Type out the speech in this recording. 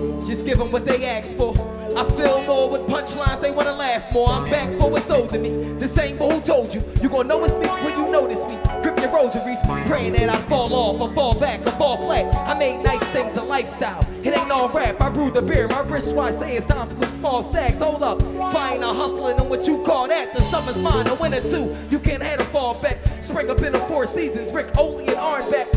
Just give them what they ask for. I feel more with punchlines, they wanna laugh more. I'm back for what's owed to me. This ain't but who told you. You gon' know it's me when you notice me. Grip your rosaries, praying that I fall off or fall back or fall flat. I made nice things a lifestyle. It ain't all rap, I brewed the beer. My wristwatch say it's time for some small stacks. Hold up, fine, I'm hustling on what you call that. The summer's mine, a winter too. You can't have a fall back. Spring up in the Four Seasons, Rick Oley and Arnbeck.